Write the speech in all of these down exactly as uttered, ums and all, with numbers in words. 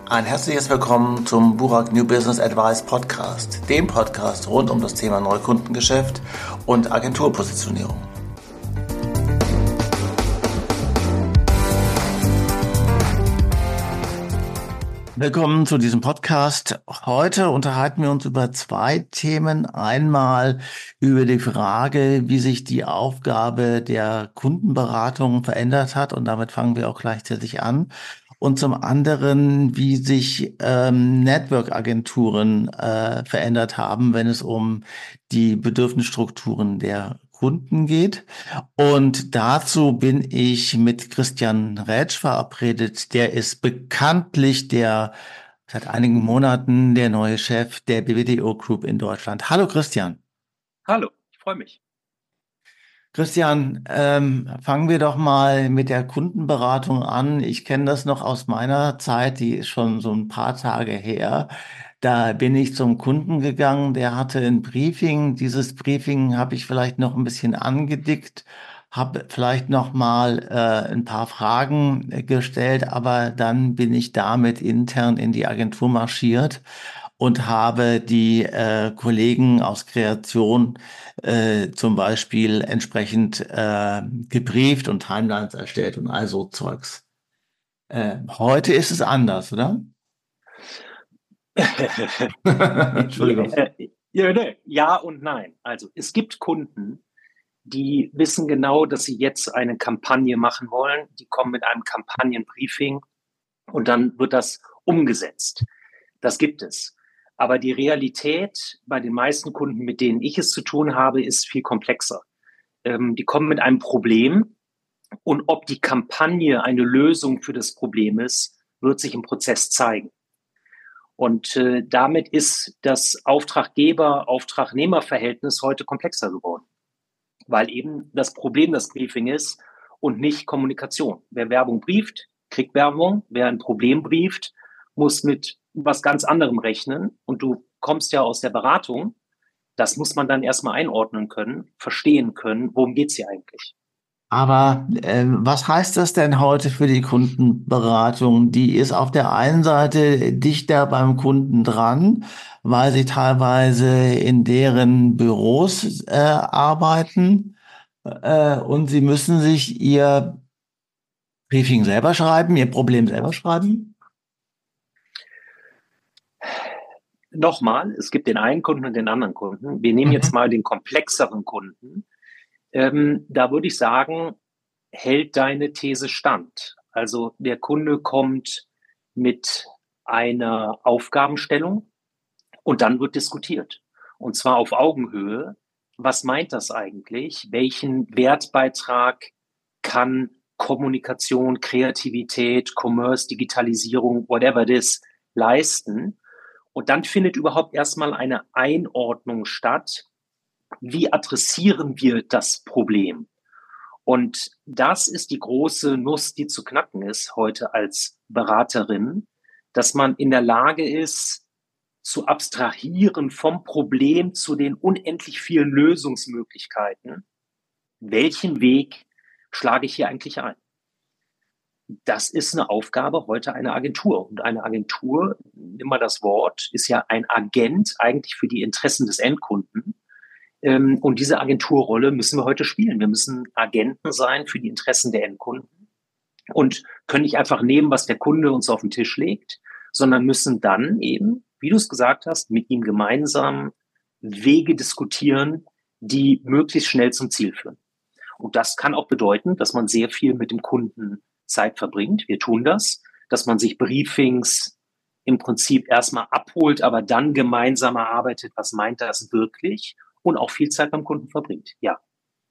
Ein herzliches Willkommen zum Burak New Business Advice Podcast, dem Podcast rund um das Thema Neukundengeschäft und Agenturpositionierung. Willkommen zu diesem Podcast. Heute unterhalten wir uns über zwei Themen. Einmal über die Frage, wie sich die Aufgabe der Kundenberatung verändert hat, und damit fangen wir auch gleichzeitig an. Und zum anderen, wie sich ähm, Network-Agenturen äh, verändert haben, wenn es um die Bedürfnisstrukturen der Kunden geht. Und dazu bin ich mit Christian Rätsch verabredet. Der ist bekanntlich der seit einigen Monaten der neue Chef der B W D O Group in Deutschland. Hallo Christian. Hallo, ich freue mich. Christian, ähm, fangen wir doch mal mit der Kundenberatung an. Ich kenne das noch aus meiner Zeit, die ist schon so ein paar Tage her. Da bin ich zum Kunden gegangen, der hatte ein Briefing. Dieses Briefing habe ich vielleicht noch ein bisschen angedickt, habe vielleicht noch mal äh, ein paar Fragen äh, gestellt, aber dann bin ich damit intern in die Agentur marschiert und habe die äh, Kollegen aus Kreation äh, zum Beispiel entsprechend äh, gebrieft und Timelines erstellt und all so Zeugs. Äh, heute ist es anders, oder? Entschuldigung. Ja, ja, ja und nein. Also es gibt Kunden, die wissen genau, dass sie jetzt eine Kampagne machen wollen. Die kommen mit einem Kampagnenbriefing und dann wird das umgesetzt. Das gibt es. Aber die Realität bei den meisten Kunden, mit denen ich es zu tun habe, ist viel komplexer. Ähm, die kommen mit einem Problem und ob die Kampagne eine Lösung für das Problem ist, wird sich im Prozess zeigen. Und äh, damit ist das Auftraggeber-Auftragnehmer-Verhältnis heute komplexer geworden, weil eben das Problem das Briefing ist und nicht Kommunikation. Wer Werbung brieft, kriegt Werbung. Wer ein Problem brieft, muss mit was ganz anderem rechnen. Und du kommst ja aus der Beratung. Das muss man dann erstmal einordnen können, verstehen können, worum geht's hier eigentlich. Aber äh, was heißt das denn heute für die Kundenberatung? Die ist auf der einen Seite dichter beim Kunden dran, weil sie teilweise in deren Büros äh, arbeiten, äh, und sie müssen sich ihr Briefing selber schreiben, ihr Problem selber schreiben. Nochmal, es gibt den einen Kunden und den anderen Kunden. Wir nehmen jetzt mal den komplexeren Kunden. Ähm, da würde ich sagen, hält deine These stand. Also der Kunde kommt mit einer Aufgabenstellung und dann wird diskutiert. Und zwar auf Augenhöhe. Was meint das eigentlich? Welchen Wertbeitrag kann Kommunikation, Kreativität, Commerce, Digitalisierung, whatever it is, leisten? Und dann findet überhaupt erstmal eine Einordnung statt. Wie adressieren wir das Problem? Und das ist die große Nuss, die zu knacken ist heute als Beraterin, dass man in der Lage ist, zu abstrahieren vom Problem zu den unendlich vielen Lösungsmöglichkeiten. Welchen Weg schlage ich hier eigentlich ein? Das ist eine Aufgabe heute einer Agentur. Und eine Agentur, nimm mal das Wort, ist ja ein Agent eigentlich für die Interessen des Endkunden. Und diese Agenturrolle müssen wir heute spielen. Wir müssen Agenten sein für die Interessen der Endkunden und können nicht einfach nehmen, was der Kunde uns auf den Tisch legt, sondern müssen dann eben, wie du es gesagt hast, mit ihm gemeinsam Wege diskutieren, die möglichst schnell zum Ziel führen. Und das kann auch bedeuten, dass man sehr viel mit dem Kunden Zeit verbringt. Wir tun das, dass man sich Briefings im Prinzip erstmal abholt, aber dann gemeinsam erarbeitet, was meint das wirklich, und auch viel Zeit beim Kunden verbringt, ja.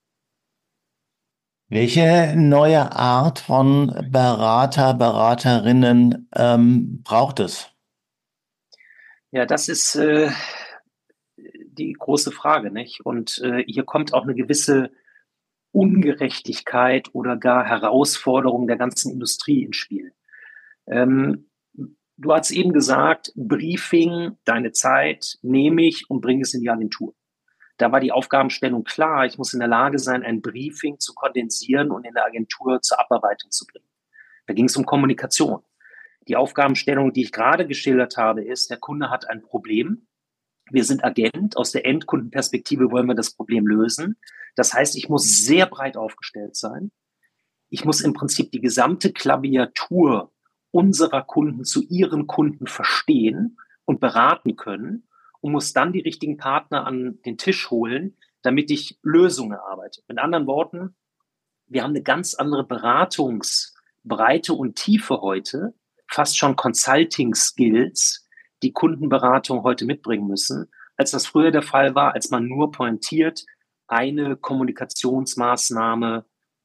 Welche neue Art von Berater, Beraterinnen ähm, braucht es? Ja, das ist äh, die große Frage, nicht? Und äh, hier kommt auch eine gewisse Ungerechtigkeit oder gar Herausforderung der ganzen Industrie ins Spiel. Ähm, du hast eben gesagt, Briefing, deine Zeit nehme ich und bringe es in die Agentur. Da war die Aufgabenstellung klar. Ich muss in der Lage sein, ein Briefing zu kondensieren und in der Agentur zur Abarbeitung zu bringen. Da ging es um Kommunikation. Die Aufgabenstellung, die ich gerade geschildert habe, ist, der Kunde hat ein Problem. Wir sind Agent. Aus der Endkundenperspektive wollen wir das Problem lösen. Das heißt, ich muss sehr breit aufgestellt sein. Ich muss im Prinzip die gesamte Klaviatur unserer Kunden zu ihren Kunden verstehen und beraten können und muss dann die richtigen Partner an den Tisch holen, damit ich Lösungen erarbeite. Mit anderen Worten, wir haben eine ganz andere Beratungsbreite und Tiefe heute, fast schon Consulting-Skills, die Kundenberatung heute mitbringen müssen, als das früher der Fall war, als man nur pointiert eine Kommunikationsmaßnahme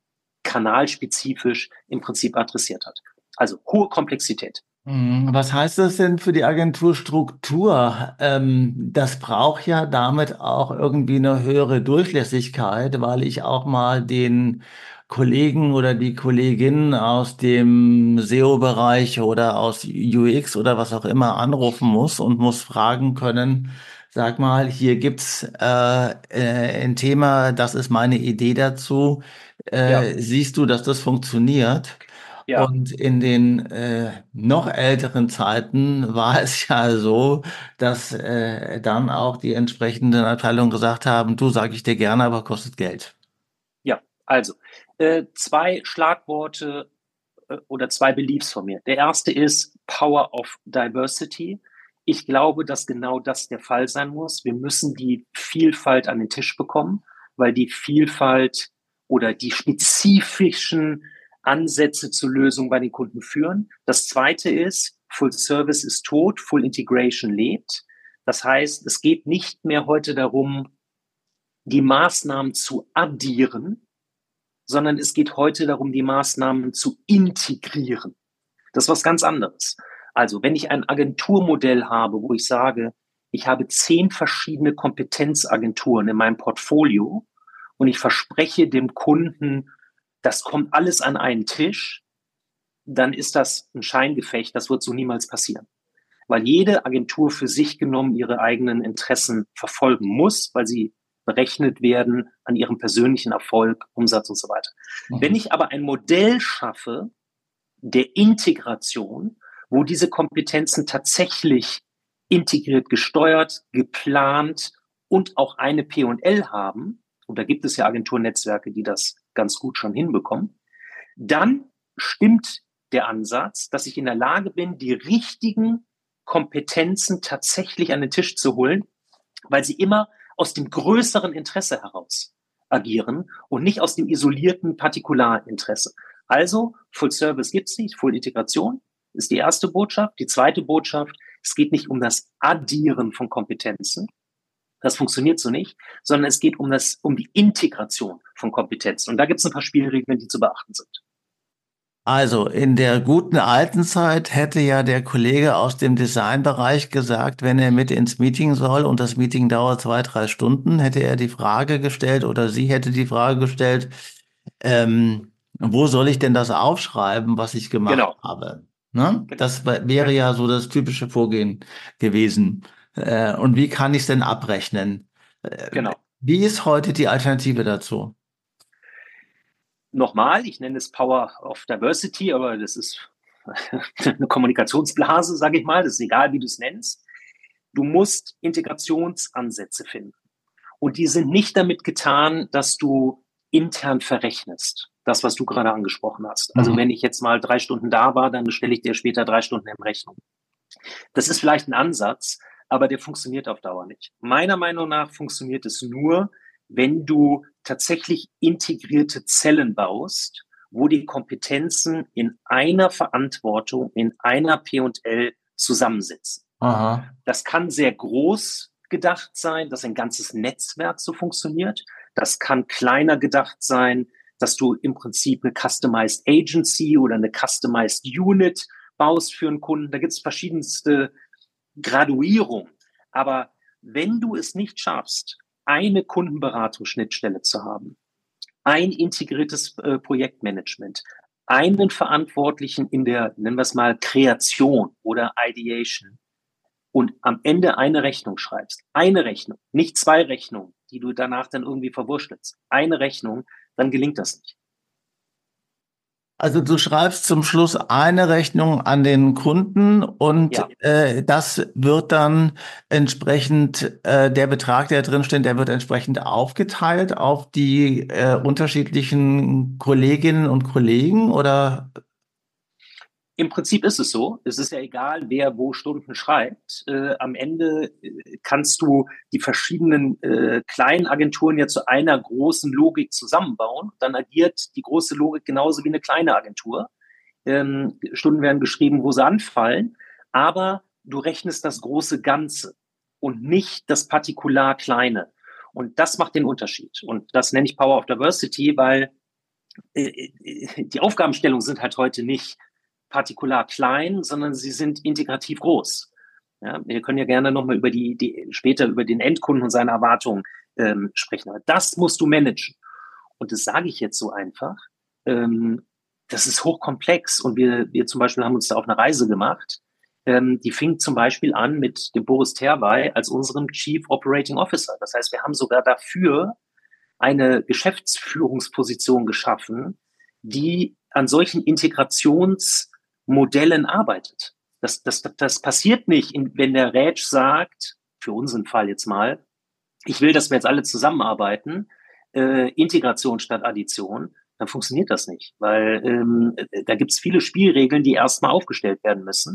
kanalspezifisch im Prinzip adressiert hat. Also hohe Komplexität. Was heißt das denn für die Agenturstruktur? Ähm, das braucht ja damit auch irgendwie eine höhere Durchlässigkeit, weil ich auch mal den Kollegen oder die Kollegin aus dem S E O-Bereich oder aus U X oder was auch immer anrufen muss und muss fragen können, sag mal, hier gibt's äh, äh, ein Thema, das ist meine Idee dazu. Ja, Äh, siehst du, dass das funktioniert? ja, Und in den äh, noch älteren Zeiten war es ja so, dass äh, dann auch die entsprechenden Abteilungen gesagt haben, du, sag ich dir gerne, aber kostet Geld. ja. Also, äh, zwei Schlagworte äh, oder zwei Beliefs von mir. Der erste ist Power of Diversity. Ich glaube, dass genau das der Fall sein muss. Wir müssen die Vielfalt an den Tisch bekommen, weil die Vielfalt oder die spezifischen Ansätze zur Lösung bei den Kunden führen. Das zweite ist, Full Service ist tot, Full Integration lebt. Das heißt, es geht nicht mehr heute darum, die Maßnahmen zu addieren, sondern es geht heute darum, die Maßnahmen zu integrieren. Das ist was ganz anderes. Also, wenn ich ein Agenturmodell habe, wo ich sage, ich habe zehn verschiedene Kompetenzagenturen in meinem Portfolio und ich verspreche dem Kunden, das kommt alles an einen Tisch, dann ist das ein Scheingefecht. Das wird so niemals passieren. Weil jede Agentur für sich genommen ihre eigenen Interessen verfolgen muss, weil sie berechnet werden an ihrem persönlichen Erfolg, Umsatz und so weiter. Wenn Mhm. ich aber ein Modell schaffe der Integration, wo diese Kompetenzen tatsächlich integriert gesteuert, geplant und auch eine P und L haben, und da gibt es ja Agenturnetzwerke, die das ganz gut schon hinbekommen, dann stimmt der Ansatz, dass ich in der Lage bin, die richtigen Kompetenzen tatsächlich an den Tisch zu holen, weil sie immer aus dem größeren Interesse heraus agieren und nicht aus dem isolierten Partikularinteresse. Also, Full Service gibt es nicht, Full Integration ist die erste Botschaft. Die zweite Botschaft, es geht nicht um das Addieren von Kompetenzen, das funktioniert so nicht, sondern es geht um, das, um die Integration von Kompetenzen. Und da gibt es ein paar Spielregeln, die zu beachten sind. Also in der guten alten Zeit hätte ja der Kollege aus dem Designbereich gesagt, wenn er mit ins Meeting soll und das Meeting dauert zwei, drei Stunden, hätte er die Frage gestellt oder sie hätte die Frage gestellt, ähm, wo soll ich denn das aufschreiben, was ich gemacht Genau, habe? Ne? genau, Das wär- wäre ja so das typische Vorgehen gewesen. Äh, und wie kann ich es denn abrechnen? Äh, genau. Wie ist heute die Alternative dazu? Nochmal, ich nenne es Power of Diversity, aber das ist eine Kommunikationsblase, sage ich mal. Das ist egal, wie du es nennst. Du musst Integrationsansätze finden. Und die sind nicht damit getan, dass du intern verrechnest. Das, was du gerade angesprochen hast. Also wenn Mhm. ich jetzt mal drei Stunden da war, dann stelle ich dir später drei Stunden in Rechnung. Das ist vielleicht ein Ansatz, aber der funktioniert auf Dauer nicht. Meiner Meinung nach funktioniert es nur, wenn du tatsächlich integrierte Zellen baust, wo die Kompetenzen in einer Verantwortung, in einer P und L zusammensitzen. Aha. Das kann sehr groß gedacht sein, dass ein ganzes Netzwerk so funktioniert. Das kann kleiner gedacht sein, dass du im Prinzip eine Customized Agency oder eine Customized Unit baust für einen Kunden. Da gibt es verschiedenste Graduierungen. Aber wenn du es nicht schaffst, eine Kundenberatungsschnittstelle zu haben, ein integriertes äh, Projektmanagement, einen Verantwortlichen in der, nennen wir es mal, Kreation oder Ideation und am Ende eine Rechnung schreibst, eine Rechnung, nicht zwei Rechnungen, die du danach dann irgendwie verwurschtelst, eine Rechnung, dann gelingt das nicht. Also du schreibst zum Schluss eine Rechnung an den Kunden und Ja. äh, das wird dann entsprechend, äh, der Betrag, der drin steht, der wird entsprechend aufgeteilt auf die äh, unterschiedlichen Kolleginnen und Kollegen oder? Im Prinzip ist es so. Es ist ja egal, wer wo Stunden schreibt. Äh, am Ende äh, kannst du die verschiedenen äh, kleinen Agenturen ja zu einer großen Logik zusammenbauen. Dann agiert die große Logik genauso wie eine kleine Agentur. Ähm, Stunden werden geschrieben, wo sie anfallen. Aber du rechnest das große Ganze und nicht das Partikular Kleine. Und das macht den Unterschied. Und das nenne ich Power of Diversity, weil äh, äh, die Aufgabenstellungen sind halt heute nicht partikular klein, sondern sie sind integrativ groß. Ja, wir können ja gerne nochmal über die, die, später über den Endkunden und seine Erwartungen ähm, sprechen. Aber das musst du managen. Und das sage ich jetzt so einfach. Ähm, das ist hochkomplex. Und wir, wir zum Beispiel haben uns da auf eine Reise gemacht. Ähm, die fing zum Beispiel an mit dem Boris Terwey als unserem Chief Operating Officer. Das heißt, wir haben sogar dafür eine Geschäftsführungsposition geschaffen, die an solchen Integrationsmodellen arbeitet. Das, das, das passiert nicht, wenn der Rätsch sagt, für unseren Fall jetzt mal, ich will, dass wir jetzt alle zusammenarbeiten, äh, Integration statt Addition, dann funktioniert das nicht, weil ähm, da gibt es viele Spielregeln, die erstmal aufgestellt werden müssen,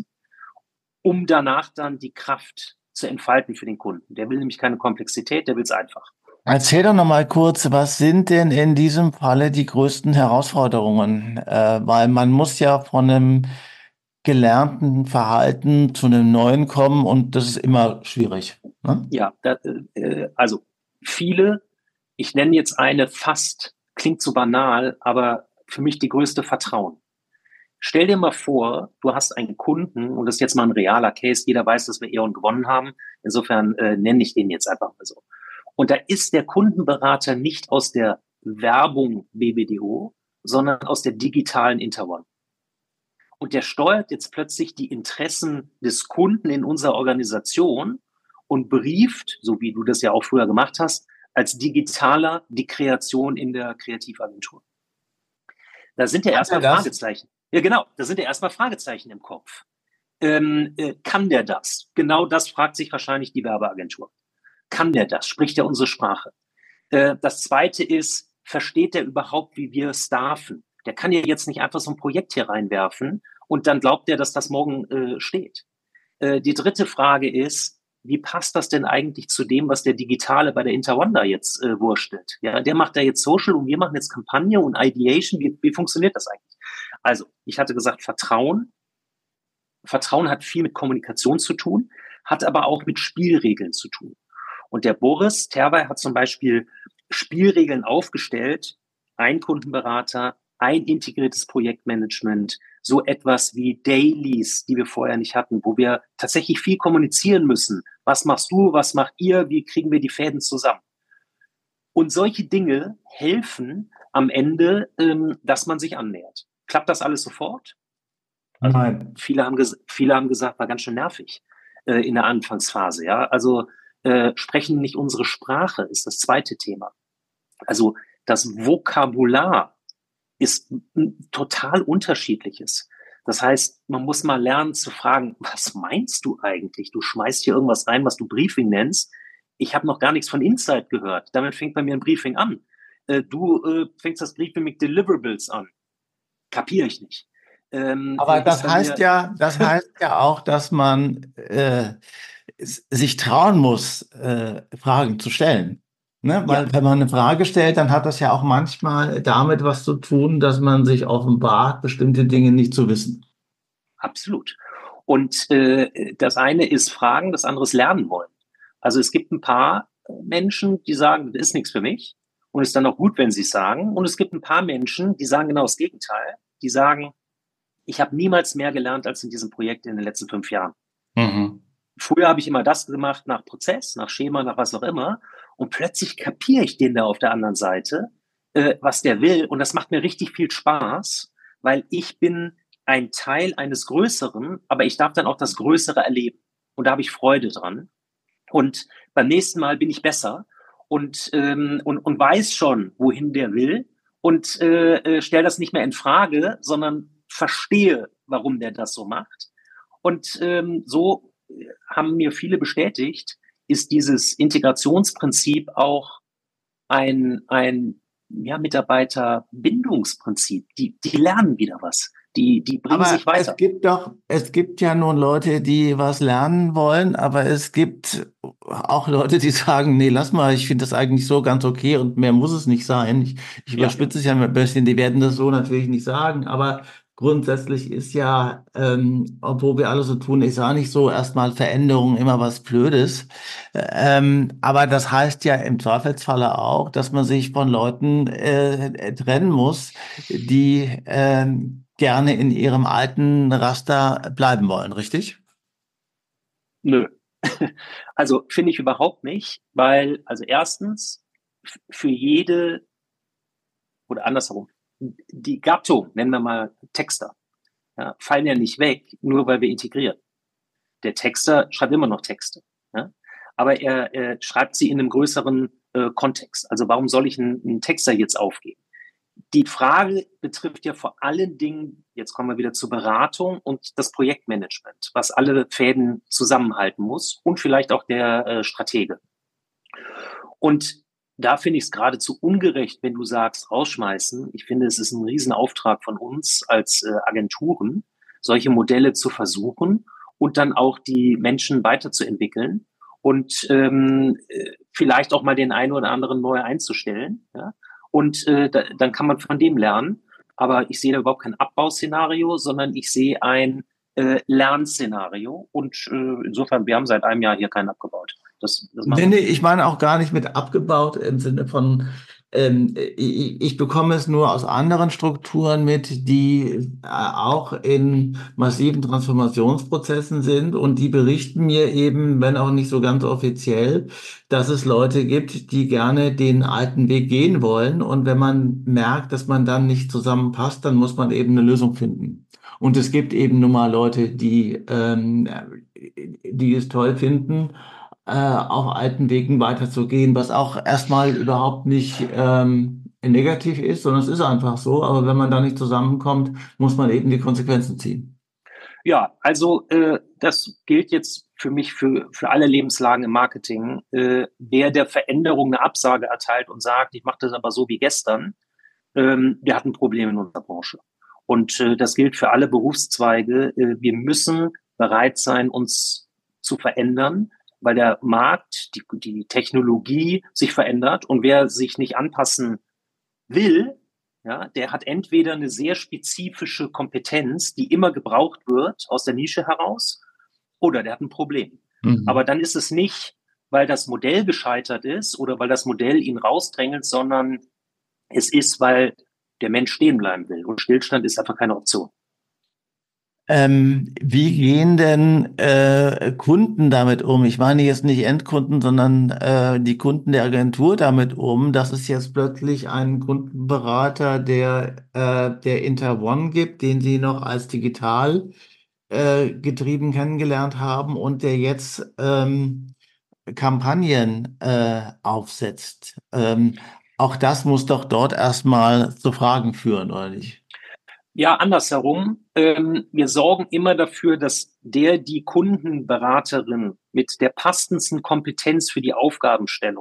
um danach dann die Kraft zu entfalten für den Kunden. Der will nämlich keine Komplexität, der will es einfach. Erzähl doch noch mal kurz, was sind denn in diesem Falle die größten Herausforderungen? Äh, weil man muss ja von einem gelernten Verhalten zu einem neuen kommen und das ist immer schwierig. Ne? Ja, da, äh, also viele, ich nenne jetzt eine fast, klingt so banal, aber für mich die größte Vertrauen. Stell dir mal vor, du hast einen Kunden, und das ist jetzt mal ein realer Case, jeder weiß, dass wir E.ON gewonnen haben, insofern äh, nenne ich den jetzt einfach mal so. Und da ist der Kundenberater nicht aus der Werbung B B D O, sondern aus der digitalen Interone. Und der steuert jetzt plötzlich die Interessen des Kunden in unserer Organisation und brieft, so wie du das ja auch früher gemacht hast, als digitaler die Kreation in der Kreativagentur. Da sind ja Kann er erstmal das? Fragezeichen. Ja, genau, da sind ja erstmal Fragezeichen im Kopf. Ähm, äh, kann der das? Genau das fragt sich wahrscheinlich die Werbeagentur. Kann der das? Spricht er unsere Sprache? Äh, das zweite ist, versteht der überhaupt, wie wir staffen? Der kann ja jetzt nicht einfach so ein Projekt hier reinwerfen und dann glaubt er, dass das morgen äh, steht. Äh, die dritte Frage ist, wie passt das denn eigentlich zu dem, was der Digitale bei der Interwanda jetzt äh, wurstelt? Ja, der macht da jetzt Social und wir machen jetzt Kampagne und Ideation. Wie, wie funktioniert das eigentlich? Also, ich hatte gesagt, Vertrauen. Vertrauen hat viel mit Kommunikation zu tun, hat aber auch mit Spielregeln zu tun. Und der Boris Terwey hat zum Beispiel Spielregeln aufgestellt, ein Kundenberater, ein integriertes Projektmanagement, so etwas wie Dailies, die wir vorher nicht hatten, wo wir tatsächlich viel kommunizieren müssen. Was machst du, was macht ihr, wie kriegen wir die Fäden zusammen? Und solche Dinge helfen am Ende, ähm, dass man sich annähert. Klappt das alles sofort? Also Nein. viele haben, ges- viele haben gesagt, war ganz schön nervig äh, in der Anfangsphase. Ja, also äh, sprechen nicht unsere Sprache ist das zweite Thema. Also das Vokabular ist ein total unterschiedliches. Das heißt, man muss mal lernen zu fragen, was meinst du eigentlich? Du schmeißt hier irgendwas rein, was du Briefing nennst. Ich habe noch gar nichts von Insight gehört. Damit fängt bei mir ein Briefing an. Äh, du äh, fängst das Briefing mit Deliverables an. Kapiere ich nicht. Ähm, Aber äh, ist das bei heißt mir, ja, das heißt ja auch, dass man äh, s- sich trauen muss, äh, Fragen zu stellen. Ne? ja, Weil wenn man eine Frage stellt, dann hat das ja auch manchmal damit was zu tun, dass man sich offenbart, bestimmte Dinge nicht zu wissen. absolut. Und äh, das eine ist Fragen, das andere ist lernen wollen. Also es gibt ein paar Menschen, die sagen, das ist nichts für mich. Und es ist dann auch gut, wenn sie es sagen. Und es gibt ein paar Menschen, die sagen genau das Gegenteil. Die sagen, ich habe niemals mehr gelernt als in diesem Projekt in den letzten fünf Jahren. Mhm. Früher habe ich immer das gemacht nach Prozess, nach Schema, nach was auch immer. Und plötzlich kapiere ich den da auf der anderen Seite, äh, was der will. Und das macht mir richtig viel Spaß, weil ich bin ein Teil eines Größeren, aber ich darf dann auch das Größere erleben. Und da habe ich Freude dran. Und beim nächsten Mal bin ich besser und, ähm, und, und weiß schon, wohin der will. und äh, äh, stelle das nicht mehr in Frage, sondern verstehe, warum der das so macht. Und ähm, so haben mir viele bestätigt, ist dieses Integrationsprinzip auch ein, ein ja, Mitarbeiterbindungsprinzip. Die, die lernen wieder was. Die, die bringen Aber sich es weiter. gibt doch, es gibt ja nun Leute, die was lernen wollen, aber es gibt auch Leute, die sagen, nee, lass mal, ich finde das eigentlich so ganz okay und mehr muss es nicht sein. Ich, ich Ja, überspitze es ja ein bisschen, die werden das so natürlich nicht sagen, aber grundsätzlich ist ja, ähm, obwohl wir alle so tun, ist auch nicht so erstmal Veränderung immer was Blödes. Ähm, aber das heißt ja im Zweifelsfalle auch, dass man sich von Leuten äh, trennen muss, die ähm, gerne in ihrem alten Raster bleiben wollen, richtig? nö. Also finde ich überhaupt nicht, weil, also erstens, f- für jede, oder andersherum, die Gattung, nennen wir mal Texter, ja, fallen ja nicht weg, nur weil wir integrieren. Der Texter schreibt immer noch Texte, ja? Aber er, er schreibt sie in einem größeren äh, Kontext. Also warum soll ich einen, einen Texter jetzt aufgeben? Die Frage betrifft ja vor allen Dingen, jetzt kommen wir wieder zur Beratung und das Projektmanagement, was alle Fäden zusammenhalten muss und vielleicht auch der äh, Stratege. Und da finde ich es geradezu ungerecht, wenn du sagst, rausschmeißen. Ich finde, es ist ein Riesenauftrag von uns als äh, Agenturen, solche Modelle zu versuchen und dann auch die Menschen weiterzuentwickeln und ähm, äh, vielleicht auch mal den einen oder anderen neu einzustellen. Ja? Und äh, da, dann kann man von dem lernen. Aber ich sehe da überhaupt kein Abbausszenario, sondern ich sehe ein äh, Lernszenario. Und äh, insofern, wir haben seit einem Jahr hier keinen abgebaut. Das, das machen Nee, wir nee, nicht. ich meine auch gar nicht mit abgebaut im Sinne von, ähm, ich, ich bekomme es nur aus anderen Strukturen mit, die äh, auch in massiven Transformationsprozessen sind und die berichten mir eben, wenn auch nicht so ganz offiziell, dass es Leute gibt, die gerne den alten Weg gehen wollen und wenn man merkt, dass man dann nicht zusammenpasst, dann muss man eben eine Lösung finden. Und es gibt eben nun mal Leute, die, ähm, die es toll finden, äh, auf alten Wegen weiterzugehen, was auch erstmal überhaupt nicht ähm, negativ ist, sondern es ist einfach so. Aber wenn man da nicht zusammenkommt, muss man eben die Konsequenzen ziehen. Ja, also äh, das gilt jetzt für mich für, für alle Lebenslagen im Marketing. Äh, wer der Veränderung eine Absage erteilt und sagt, ich mache das aber so wie gestern, ähm, der hat ein Problem in unserer Branche. Und äh, das gilt für alle Berufszweige. Äh, wir müssen bereit sein, uns zu verändern, weil der Markt, die, die Technologie sich verändert und wer sich nicht anpassen will, ja, der hat entweder eine sehr spezifische Kompetenz, die immer gebraucht wird aus der Nische heraus, oder der hat ein Problem. Aber Mhm. dann ist es nicht, weil das Modell gescheitert ist oder weil das Modell ihn rausdrängelt, sondern es ist, weil der Mensch stehen bleiben will. Und Stillstand ist einfach keine Option. Ähm, wie gehen denn äh, Kunden damit um? Ich meine jetzt nicht Endkunden, sondern äh, die Kunden der Agentur damit um, dass es jetzt plötzlich einen Kundenberater, der äh, der Interone gibt, den Sie noch als digital äh, getrieben kennengelernt haben und der jetzt ähm, Kampagnen äh, aufsetzt. Ähm, auch das muss doch dort erstmal zu Fragen führen, oder nicht? Ja, andersherum. Ähm, wir sorgen immer dafür, dass der, die Kundenberaterin mit der passendsten Kompetenz für die Aufgabenstellung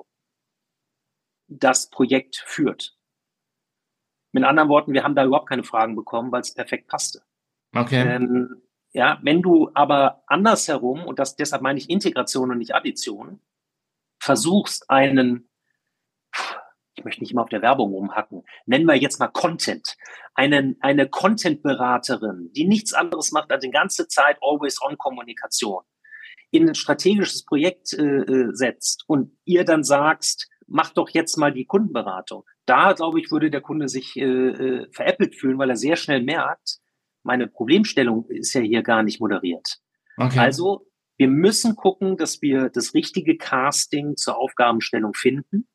das Projekt führt. Mit anderen Worten, wir haben da überhaupt keine Fragen bekommen, weil es perfekt passte. Okay. Ähm, ja, wenn du aber andersherum, und das deshalb meine ich Integration und nicht Addition, versuchst einen, ich möchte nicht immer auf der Werbung rumhacken, nennen wir jetzt mal Content, einen, eine Content-Beraterin, die nichts anderes macht als die ganze Zeit Always-on-Kommunikation, in ein strategisches Projekt äh, äh, setzt und ihr dann sagst, mach doch jetzt mal die Kundenberatung. Da, glaube ich, würde der Kunde sich äh, äh, veräppelt fühlen, weil er sehr schnell merkt, meine Problemstellung ist ja hier gar nicht moderiert. Okay. Also, wir müssen gucken, dass wir das richtige Casting zur Aufgabenstellung finden.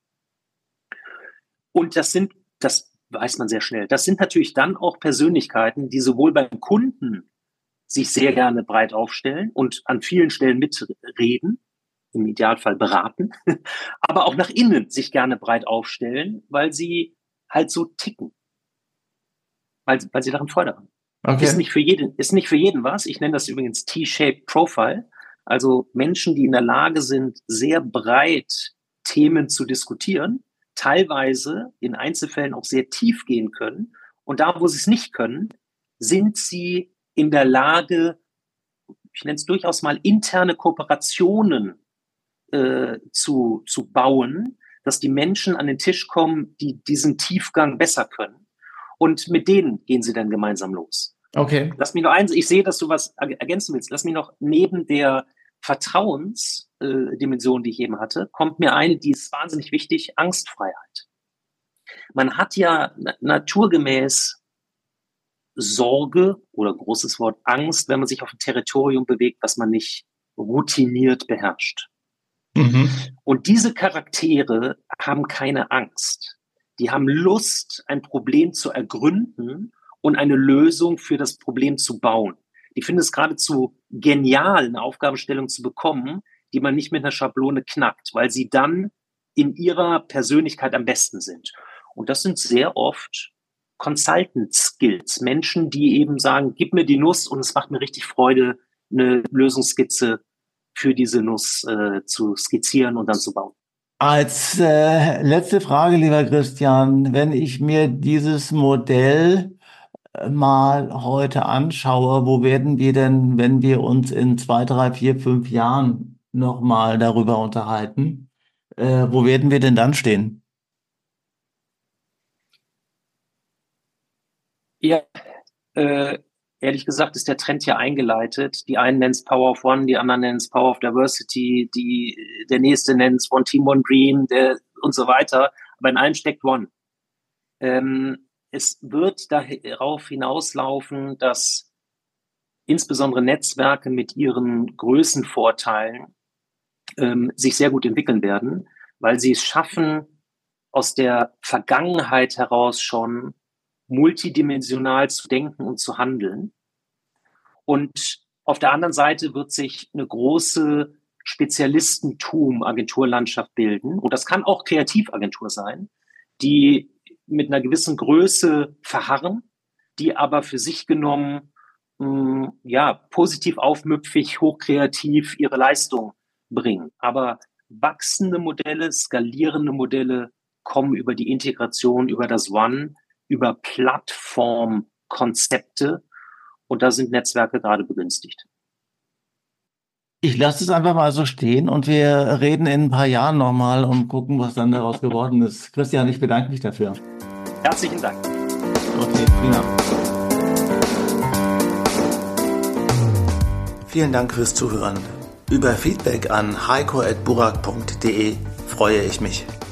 Und das sind, das weiß man sehr schnell, das sind natürlich dann auch Persönlichkeiten, die sowohl beim Kunden sich sehr gerne breit aufstellen und an vielen Stellen mitreden, im Idealfall beraten, aber auch nach innen sich gerne breit aufstellen, weil sie halt so ticken. weil, weil sie daran Freude haben. Okay. Ist nicht für jeden, ist nicht für jeden was. Ich nenne das übrigens T-Shaped Profile. Also Menschen, die in der Lage sind, sehr breit Themen zu diskutieren, teilweise in Einzelfällen auch sehr tief gehen können. Und da, wo sie es nicht können, sind sie in der Lage, ich nenne es durchaus mal interne Kooperationen äh, zu, zu bauen, dass die Menschen an den Tisch kommen, die diesen Tiefgang besser können. Und mit denen gehen sie dann gemeinsam los. Okay. Lass mich noch eins, ich sehe, dass du was ergänzen willst. Lass mich noch neben der Vertrauensdimension, äh, die ich eben hatte, kommt mir eine, die ist wahnsinnig wichtig, Angstfreiheit. Man hat ja na- naturgemäß Sorge oder großes Wort Angst, wenn man sich auf ein Territorium bewegt, was man nicht routiniert beherrscht. Mhm. Und diese Charaktere haben keine Angst. Die haben Lust, ein Problem zu ergründen und eine Lösung für das Problem zu bauen. Die finden es geradezu genial, eine Aufgabenstellung zu bekommen, die man nicht mit einer Schablone knackt, weil sie dann in ihrer Persönlichkeit am besten sind. Und das sind sehr oft Consultant Skills, Menschen, die eben sagen, gib mir die Nuss und es macht mir richtig Freude, eine Lösungsskizze für diese Nuss äh, zu skizzieren und dann zu bauen. Als äh, letzte Frage, lieber Christian, wenn ich mir dieses Modell äh, mal heute anschaue, wo werden wir denn, wenn wir uns in zwei, drei, vier, fünf Jahren nochmal darüber unterhalten, äh, wo werden wir denn dann stehen? Ja, äh, ehrlich gesagt ist der Trend ja eingeleitet. Die einen nennen es Power of One, die anderen nennen es Power of Diversity, die, der nächste nennt es One Team, One Dream, der, und so weiter. Aber in allem steckt One. Ähm, es wird darauf hinauslaufen, dass insbesondere Netzwerke mit ihren Größenvorteilen ähm, sich sehr gut entwickeln werden, weil sie es schaffen, aus der Vergangenheit heraus schon multidimensional zu denken und zu handeln. Und auf der anderen Seite wird sich eine große Spezialistentum-Agenturlandschaft bilden. Und das kann auch Kreativagentur sein, die mit einer gewissen Größe verharren, die aber für sich genommen mh, ja, positiv aufmüpfig, hochkreativ ihre Leistung bringen. Aber wachsende Modelle, skalierende Modelle kommen über die Integration, über das One, über Plattformkonzepte. Und da sind Netzwerke gerade begünstigt. Ich lasse es einfach mal so stehen und wir reden in ein paar Jahren nochmal und gucken, was dann daraus geworden ist. Christian, ich bedanke mich dafür. Herzlichen Dank. Okay, prima. Vielen Dank fürs Zuhören. Über Feedback an heiko at burak punkt de freue ich mich.